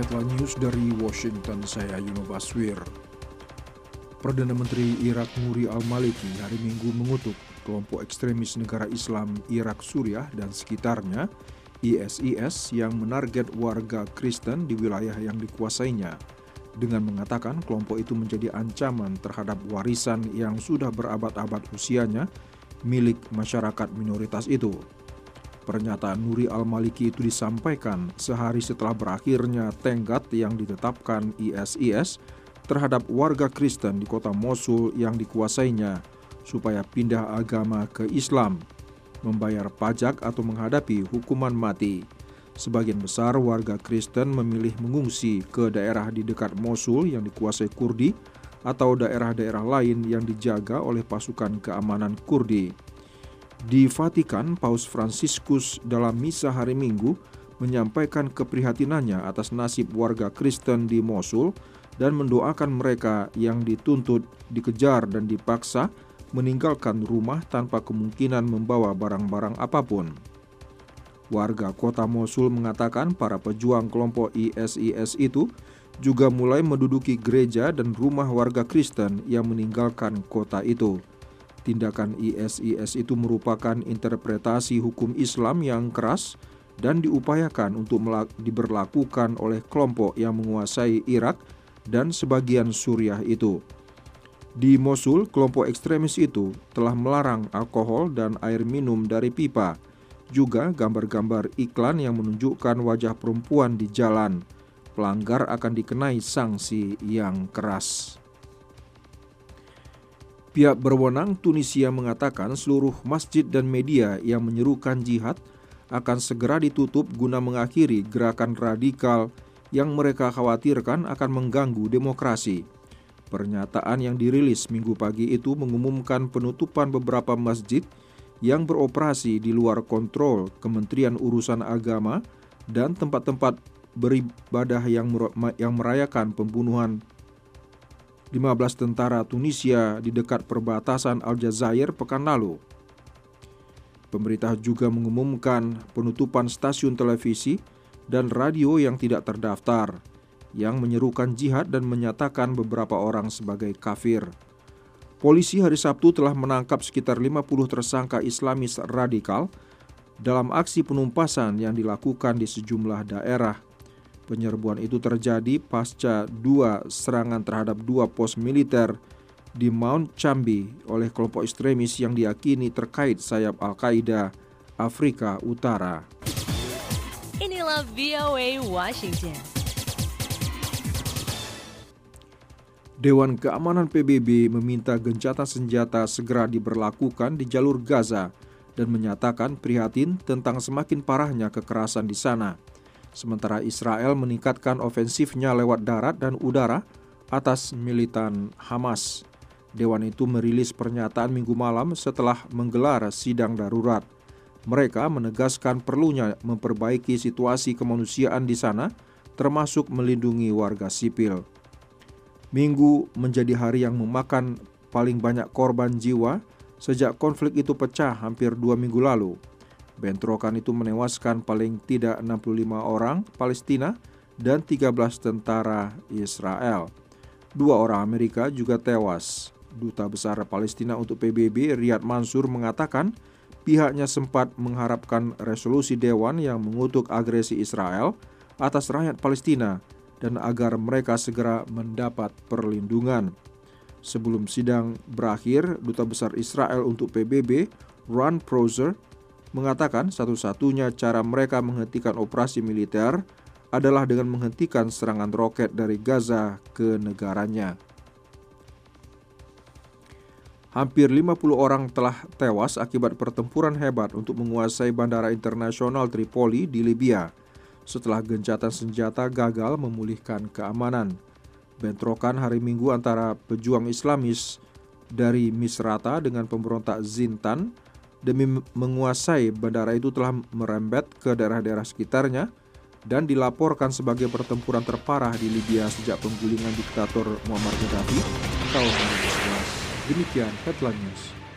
Headline News dari Washington, saya Yuno Baswir. Perdana Menteri Irak Nuri al-Maliki hari Minggu mengutuk kelompok ekstremis negara Islam Irak Suriah dan sekitarnya, ISIS, yang menarget warga Kristen di wilayah yang dikuasainya, dengan mengatakan kelompok itu menjadi ancaman terhadap warisan yang sudah berabad-abad usianya milik masyarakat minoritas itu. Pernyataan Nuri al-Maliki itu disampaikan sehari setelah berakhirnya tenggat yang ditetapkan ISIS terhadap warga Kristen di kota Mosul yang dikuasainya supaya pindah agama ke Islam, membayar pajak atau menghadapi hukuman mati. Sebagian besar warga Kristen memilih mengungsi ke daerah di dekat Mosul yang dikuasai Kurdi atau daerah-daerah lain yang dijaga oleh pasukan keamanan Kurdi. Di Vatikan, Paus Fransiskus dalam misa hari Minggu menyampaikan keprihatinannya atas nasib warga Kristen di Mosul dan mendoakan mereka yang dituntut, dikejar, dan dipaksa meninggalkan rumah tanpa kemungkinan membawa barang-barang apapun. Warga kota Mosul mengatakan para pejuang kelompok ISIS itu juga mulai menduduki gereja dan rumah warga Kristen yang meninggalkan kota itu. Tindakan ISIS itu merupakan interpretasi hukum Islam yang keras dan diupayakan untuk diberlakukan oleh kelompok yang menguasai Irak dan sebagian Suriah itu. Di Mosul, kelompok ekstremis itu telah melarang alkohol dan air minum dari pipa, juga gambar-gambar iklan yang menunjukkan wajah perempuan di jalan. Pelanggar akan dikenai sanksi yang keras. Pihak berwenang Tunisia mengatakan seluruh masjid dan media yang menyerukan jihad akan segera ditutup guna mengakhiri gerakan radikal yang mereka khawatirkan akan mengganggu demokrasi. Pernyataan yang dirilis Minggu pagi itu mengumumkan penutupan beberapa masjid yang beroperasi di luar kontrol Kementerian Urusan Agama dan tempat-tempat beribadah yang merayakan pembunuhan 15 tentara Tunisia di dekat perbatasan Aljazair pekan lalu. Pemerintah juga mengumumkan penutupan stasiun televisi dan radio yang tidak terdaftar, yang menyerukan jihad dan menyatakan beberapa orang sebagai kafir. Polisi hari Sabtu telah menangkap sekitar 50 tersangka Islamis radikal dalam aksi penumpasan yang dilakukan di sejumlah daerah. Penyerbuan itu terjadi pasca 2 serangan terhadap 2 pos militer di Mount Chambi oleh kelompok ekstremis yang diyakini terkait sayap Al-Qaeda Afrika Utara. Inilah VOA Washington. Dewan Keamanan PBB meminta gencatan senjata segera diberlakukan di jalur Gaza dan menyatakan prihatin tentang semakin parahnya kekerasan di sana. Sementara Israel meningkatkan ofensifnya lewat darat dan udara atas militan Hamas. Dewan itu merilis pernyataan Minggu malam setelah menggelar sidang darurat. Mereka menegaskan perlunya memperbaiki situasi kemanusiaan di sana, termasuk melindungi warga sipil. Minggu menjadi hari yang memakan paling banyak korban jiwa sejak konflik itu pecah hampir 2 minggu lalu. Bentrokan itu menewaskan paling tidak 65 orang Palestina dan 13 tentara Israel. 2 orang Amerika juga tewas. Duta Besar Palestina untuk PBB, Riyad Mansour, mengatakan pihaknya sempat mengharapkan resolusi Dewan yang mengutuk agresi Israel atas rakyat Palestina dan agar mereka segera mendapat perlindungan. Sebelum sidang berakhir, Duta Besar Israel untuk PBB, Ron Prosser, mengatakan satu-satunya cara mereka menghentikan operasi militer adalah dengan menghentikan serangan roket dari Gaza ke negaranya. Hampir 50 orang telah tewas akibat pertempuran hebat untuk menguasai bandara internasional Tripoli di Libya setelah gencatan senjata gagal memulihkan keamanan. Bentrokan hari Minggu antara pejuang Islamis dari Misrata dengan pemberontak Zintan demi menguasai bandara itu telah merembet ke daerah-daerah sekitarnya dan dilaporkan sebagai pertempuran terparah di Libya sejak penggulingan diktator Muammar Gaddafi tahun 2011. Demikian Headline News.